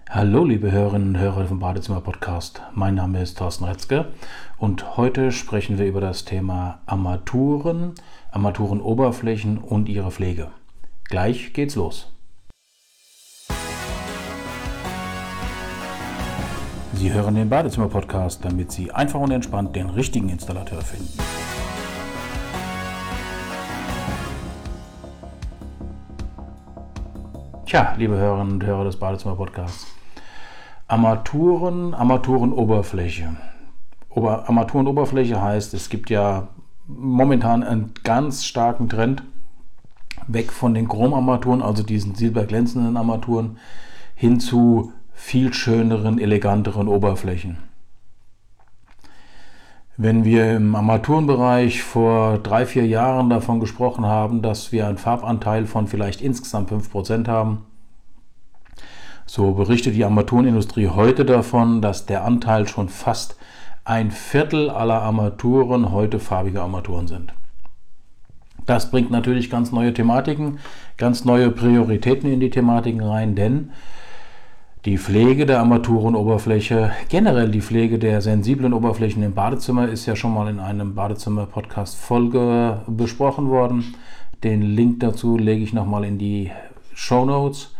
Hallo liebe Hörerinnen und Hörer vom Badezimmer Podcast. Mein Name ist Thorsten Retzke und heute sprechen wir über das Thema Armaturen, Armaturenoberflächen und ihre Pflege. Gleich geht's los. Sie hören den Badezimmer Podcast, damit Sie einfach und entspannt den richtigen Installateur finden. Tja, liebe Hörerinnen und Hörer des Badezimmer Podcasts. Armaturenoberfläche. Armaturenoberfläche heißt, es gibt ja momentan einen ganz starken Trend weg von den Chromarmaturen, also diesen silberglänzenden Armaturen, hin zu viel schöneren, eleganteren Oberflächen. Wenn wir im Armaturenbereich vor 3-4 Jahren davon gesprochen haben, dass wir einen Farbanteil von vielleicht insgesamt 5% haben, so berichtet die Armaturenindustrie heute davon, dass der Anteil schon fast 1/4 aller Armaturen heute farbige Armaturen sind. Das bringt natürlich ganz neue Thematiken, ganz neue Prioritäten in die Thematiken rein, denn die Pflege der Armaturenoberfläche, generell die Pflege der sensiblen Oberflächen im Badezimmer ist ja schon mal in einem Badezimmer-Podcast-Folge besprochen worden. Den Link dazu lege ich nochmal in die Shownotes.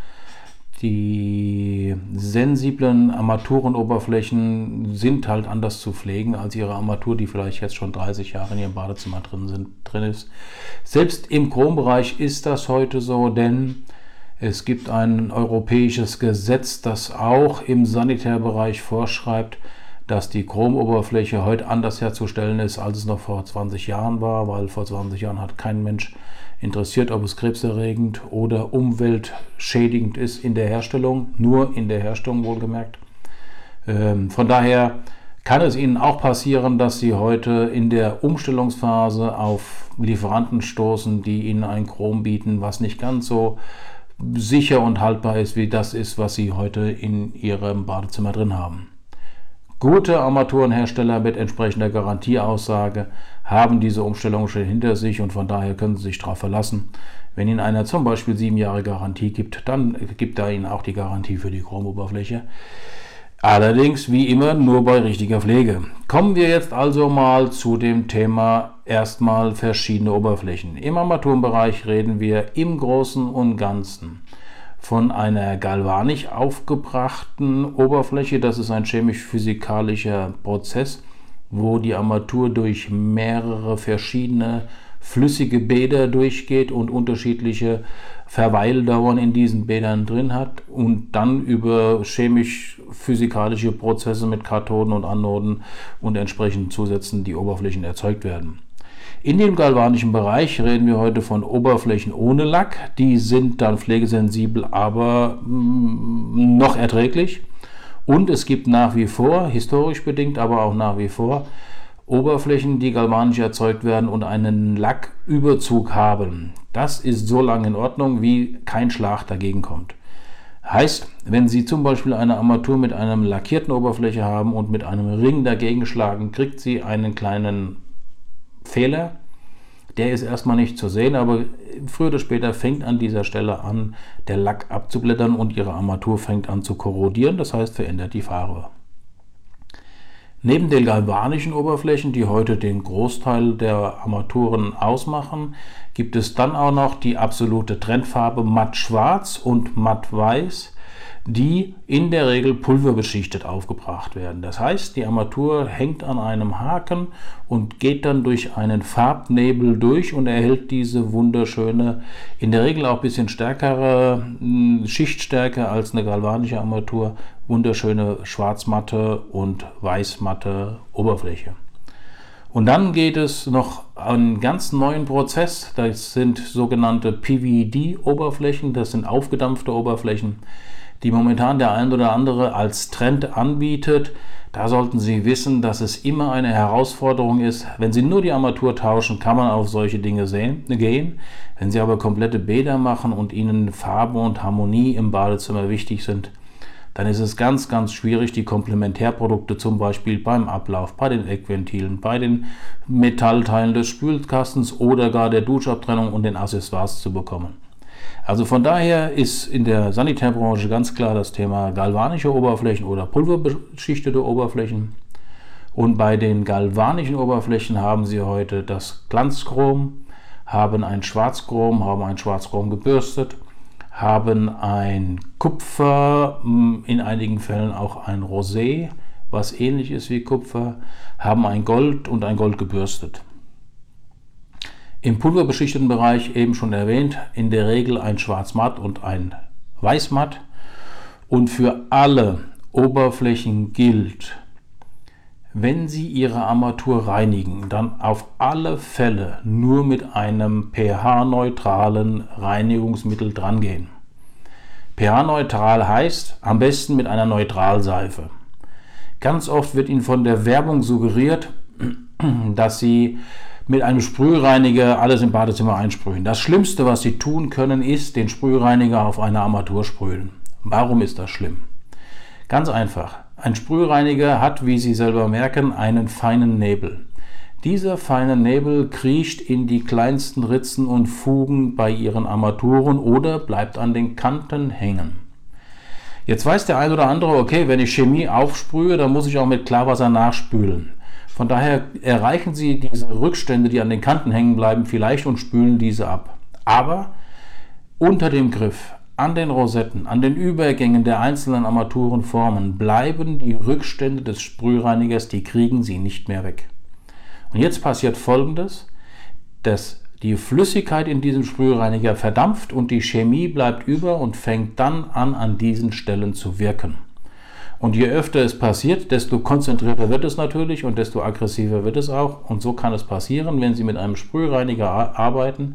Die sensiblen Armaturenoberflächen sind halt anders zu pflegen als ihre Armatur, die vielleicht jetzt schon 30 Jahre in ihrem Badezimmer drin ist. Selbst im Chrombereich ist das heute so, denn es gibt ein europäisches Gesetz, das auch im Sanitärbereich vorschreibt, dass die Chromoberfläche heute anders herzustellen ist, als es noch vor 20 Jahren war, weil vor 20 Jahren hat kein Mensch interessiert, ob es krebserregend oder umweltschädigend ist in der Herstellung, nur in der Herstellung wohlgemerkt. Von daher kann es Ihnen auch passieren, dass Sie heute in der Umstellungsphase auf Lieferanten stoßen, die Ihnen ein Chrom bieten, was nicht ganz so sicher und haltbar ist, wie das ist, was Sie heute in Ihrem Badezimmer drin haben. Gute Armaturenhersteller mit entsprechender Garantieaussage haben diese Umstellung schon hinter sich und von daher können Sie sich darauf verlassen. Wenn Ihnen einer zum Beispiel 7 Jahre Garantie gibt, dann gibt er Ihnen auch die Garantie für die Chromoberfläche. Allerdings, wie immer, nur bei richtiger Pflege. Kommen wir jetzt also mal zu dem Thema erstmal verschiedene Oberflächen. Im Armaturenbereich reden wir im Großen und Ganzen von einer galvanisch aufgebrachten Oberfläche. Das ist ein chemisch-physikalischer Prozess, wo die Armatur durch mehrere verschiedene flüssige Bäder durchgeht und unterschiedliche Verweildauern in diesen Bädern drin hat und dann über chemisch-physikalische Prozesse mit Kathoden und Anoden und entsprechenden Zusätzen die Oberflächen erzeugt werden. In dem galvanischen Bereich reden wir heute von Oberflächen ohne Lack. Die sind dann pflegesensibel, aber noch erträglich. Und es gibt nach wie vor, historisch bedingt, aber auch nach wie vor, Oberflächen, die galvanisch erzeugt werden und einen Lacküberzug haben. Das ist so lange in Ordnung, wie kein Schlag dagegen kommt. Heißt, wenn Sie zum Beispiel eine Armatur mit einer lackierten Oberfläche haben und mit einem Ring dagegen schlagen, kriegt sie einen kleinen Fehler. Der ist erstmal nicht zu sehen, aber früher oder später fängt an dieser Stelle an, der Lack abzublättern und Ihre Armatur fängt an zu korrodieren, das heißt verändert die Farbe. Neben den galvanischen Oberflächen, die heute den Großteil der Armaturen ausmachen, gibt es dann auch noch die absolute Trendfarbe matt-schwarz und matt-weiß, die in der Regel pulverbeschichtet aufgebracht werden. Das heißt, die Armatur hängt an einem Haken und geht dann durch einen Farbnebel durch und erhält diese wunderschöne, in der Regel auch ein bisschen stärkere Schichtstärke als eine galvanische Armatur, wunderschöne schwarzmatte und weißmatte Oberfläche. Und dann geht es noch einen ganz neuen Prozess, das sind sogenannte PVD-Oberflächen, das sind aufgedampfte Oberflächen, die momentan der ein oder andere als Trend anbietet. Da sollten Sie wissen, dass es immer eine Herausforderung ist. Wenn Sie nur die Armatur tauschen, kann man auf solche Dinge gehen. Wenn Sie aber komplette Bäder machen und Ihnen Farbe und Harmonie im Badezimmer wichtig sind, dann ist es ganz, ganz schwierig, die Komplementärprodukte zum Beispiel beim Ablauf, bei den Eckventilen, bei den Metallteilen des Spülkastens oder gar der Duschabtrennung und den Accessoires zu bekommen. Also von daher ist in der Sanitärbranche ganz klar das Thema galvanische Oberflächen oder pulverbeschichtete Oberflächen. Und bei den galvanischen Oberflächen haben Sie heute das Glanzchrom, haben ein Schwarzchrom, haben ein Schwarzchrom gebürstet, haben ein Kupfer, in einigen Fällen auch ein Rosé, was ähnlich ist wie Kupfer, haben ein Gold und ein Gold gebürstet. Im pulverbeschichteten Bereich, eben schon erwähnt, in der Regel ein Schwarzmatt und ein Weißmatt. Und für alle Oberflächen gilt, wenn Sie Ihre Armatur reinigen, dann auf alle Fälle nur mit einem pH-neutralen Reinigungsmittel drangehen. pH-neutral heißt am besten mit einer Neutralseife. Ganz oft wird Ihnen von der Werbung suggeriert, dass Sie mit einem Sprühreiniger alles im Badezimmer einsprühen. Das Schlimmste, was Sie tun können, ist den Sprühreiniger auf eine Armatur sprühen. Warum ist das schlimm? Ganz einfach. Ein Sprühreiniger hat, wie Sie selber merken, einen feinen Nebel. Dieser feine Nebel kriecht in die kleinsten Ritzen und Fugen bei Ihren Armaturen oder bleibt an den Kanten hängen. Jetzt weiß der ein oder andere, okay, wenn ich Chemie aufsprühe, dann muss ich auch mit Klarwasser nachspülen. Von daher erreichen Sie diese Rückstände, die an den Kanten hängen bleiben, vielleicht und spülen diese ab. Aber unter dem Griff, an den Rosetten, an den Übergängen der einzelnen Armaturenformen bleiben die Rückstände des Sprühreinigers, die kriegen Sie nicht mehr weg. Und jetzt passiert Folgendes, dass die Flüssigkeit in diesem Sprühreiniger verdampft und die Chemie bleibt über und fängt dann an diesen Stellen zu wirken. Und je öfter es passiert, desto konzentrierter wird es natürlich und desto aggressiver wird es auch. Und so kann es passieren, wenn Sie mit einem Sprühreiniger arbeiten,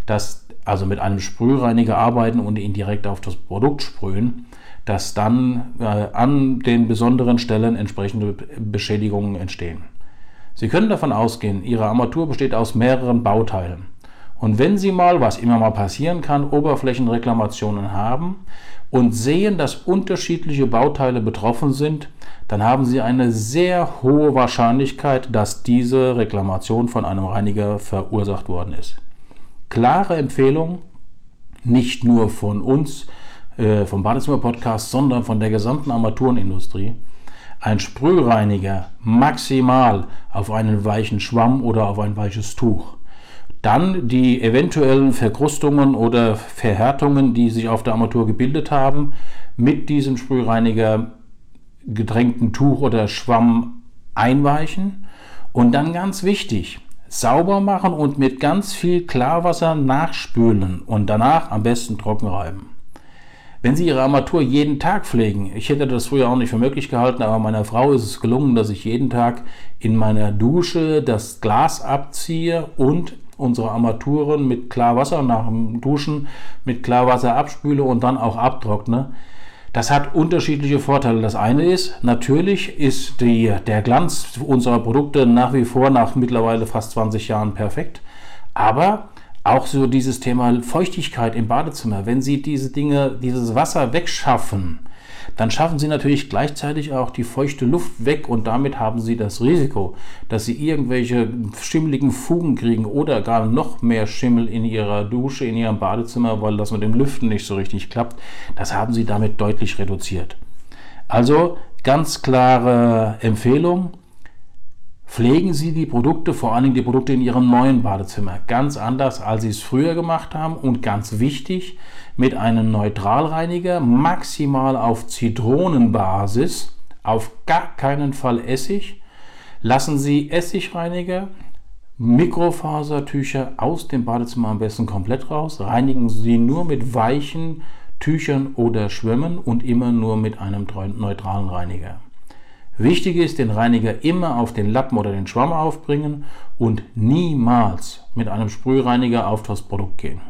mit einem Sprühreiniger arbeiten und ihn direkt auf das Produkt sprühen, dass dann an den besonderen Stellen entsprechende Beschädigungen entstehen. Sie können davon ausgehen, Ihre Armatur besteht aus mehreren Bauteilen. Und wenn Sie mal, was immer mal passieren kann, Oberflächenreklamationen haben und sehen, dass unterschiedliche Bauteile betroffen sind, dann haben Sie eine sehr hohe Wahrscheinlichkeit, dass diese Reklamation von einem Reiniger verursacht worden ist. Klare Empfehlung, nicht nur von uns, vom Badezimmer-Podcast, sondern von der gesamten Armaturenindustrie. Ein Sprühreiniger maximal auf einen weichen Schwamm oder auf ein weiches Tuch. Dann die eventuellen Verkrustungen oder Verhärtungen, die sich auf der Armatur gebildet haben, mit diesem Sprühreiniger gedrängten Tuch oder Schwamm einweichen und dann ganz wichtig, sauber machen und mit ganz viel Klarwasser nachspülen und danach am besten trocken reiben. Wenn Sie Ihre Armatur jeden Tag pflegen, ich hätte das früher auch nicht für möglich gehalten, aber meiner Frau ist es gelungen, dass ich jeden Tag in meiner Dusche das Glas abziehe und unsere Armaturen mit Klarwasser nach dem Duschen mit Klarwasser abspüle und dann auch abtrockne. Das hat unterschiedliche Vorteile. Das eine ist, natürlich ist der Glanz unserer Produkte nach wie vor nach mittlerweile fast 20 Jahren perfekt, aber auch so dieses Thema Feuchtigkeit im Badezimmer. Wenn Sie dieses Wasser wegschaffen, dann schaffen Sie natürlich gleichzeitig auch die feuchte Luft weg und damit haben Sie das Risiko, dass Sie irgendwelche schimmeligen Fugen kriegen oder gar noch mehr Schimmel in Ihrer Dusche, in Ihrem Badezimmer, weil das mit dem Lüften nicht so richtig klappt. Das haben Sie damit deutlich reduziert. Also ganz klare Empfehlung. Pflegen Sie die Produkte, vor allen Dingen die Produkte in Ihrem neuen Badezimmer, ganz anders, als Sie es früher gemacht haben und ganz wichtig, mit einem Neutralreiniger, maximal auf Zitronenbasis, auf gar keinen Fall Essig. Lassen Sie Essigreiniger, Mikrofasertücher aus dem Badezimmer am besten komplett raus, reinigen Sie nur mit weichen Tüchern oder Schwämmen und immer nur mit einem neutralen Reiniger. Wichtig ist, den Reiniger immer auf den Lappen oder den Schwamm aufbringen und niemals mit einem Sprühreiniger auf das Produkt gehen.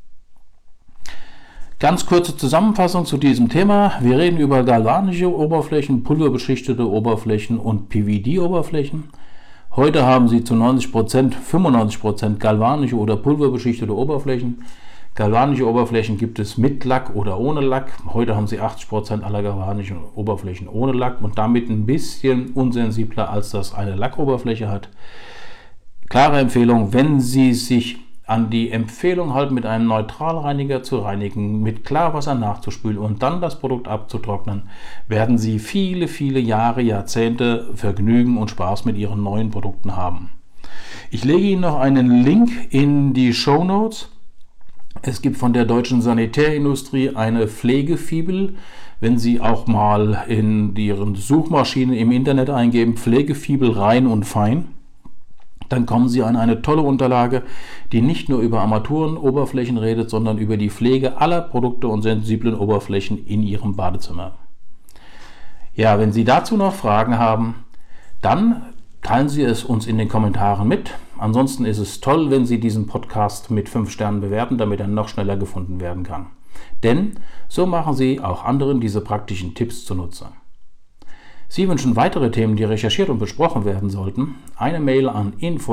Ganz kurze Zusammenfassung zu diesem Thema. Wir reden über galvanische Oberflächen, pulverbeschichtete Oberflächen und PVD-Oberflächen. Heute haben Sie zu 95% galvanische oder pulverbeschichtete Oberflächen. Galvanische Oberflächen gibt es mit Lack oder ohne Lack. Heute haben Sie 80% aller galvanischen Oberflächen ohne Lack und damit ein bisschen unsensibler, als das eine Lackoberfläche hat. Klare Empfehlung, wenn Sie sich an die Empfehlung halten, mit einem Neutralreiniger zu reinigen, mit Klarwasser nachzuspülen und dann das Produkt abzutrocknen, werden Sie viele, viele Jahre, Jahrzehnte Vergnügen und Spaß mit Ihren neuen Produkten haben. Ich lege Ihnen noch einen Link in die Shownotes. Es gibt von der deutschen Sanitärindustrie eine Pflegefibel. Wenn Sie auch mal in Ihren Suchmaschinen im Internet eingeben, Pflegefibel rein und fein, dann kommen Sie an eine tolle Unterlage, die nicht nur über Armaturenoberflächen redet, sondern über die Pflege aller Produkte und sensiblen Oberflächen in Ihrem Badezimmer. Ja, wenn Sie dazu noch Fragen haben, dann teilen Sie es uns in den Kommentaren mit. Ansonsten ist es toll, wenn Sie diesen Podcast mit 5 Sternen bewerten, damit er noch schneller gefunden werden kann. Denn so machen Sie auch anderen diese praktischen Tipps zunutze. Sie wünschen weitere Themen, die recherchiert und besprochen werden sollten? Eine Mail an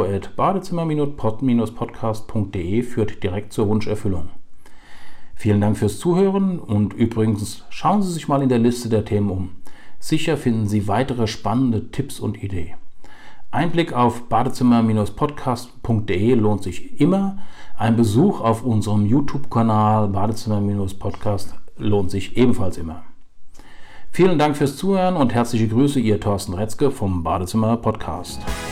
info@badezimmer-podcast.de führt direkt zur Wunscherfüllung. Vielen Dank fürs Zuhören und übrigens schauen Sie sich mal in der Liste der Themen um. Sicher finden Sie weitere spannende Tipps und Ideen. Ein Blick auf badezimmer-podcast.de lohnt sich immer. Ein Besuch auf unserem YouTube-Kanal Badezimmer-Podcast lohnt sich ebenfalls immer. Vielen Dank fürs Zuhören und herzliche Grüße, Ihr Thorsten Retzke vom Badezimmer Podcast.